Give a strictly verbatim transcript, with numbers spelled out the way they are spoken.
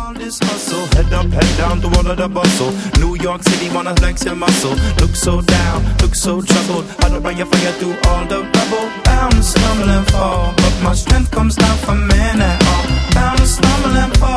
all this hustle. Head up, head down through all of the bustle. New York City wanna flex your muscle. Look so down, look so troubled. How to bring your fire through all the rubble. Bound to stumble and fall, but my strength comes down from men at all. Bound to stumble and fall.